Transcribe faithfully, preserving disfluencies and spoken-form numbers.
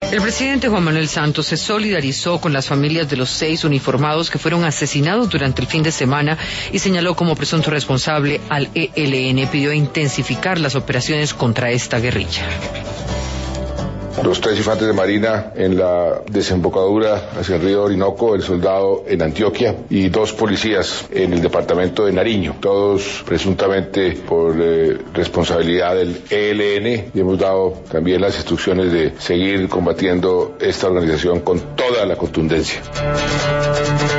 El presidente Juan Manuel Santos se solidarizó con las familias de los seis uniformados que fueron asesinados durante el fin de semana y señaló como presunto responsable al E L N. Pidió intensificar las operaciones contra esta guerrilla. Los tres infantes de Marina en la desembocadura hacia el río Orinoco, el soldado en Antioquia y dos policías en el departamento de Nariño, todos presuntamente por eh, responsabilidad del E L N, y hemos dado también las instrucciones de seguir combatiendo esta organización con toda la contundencia.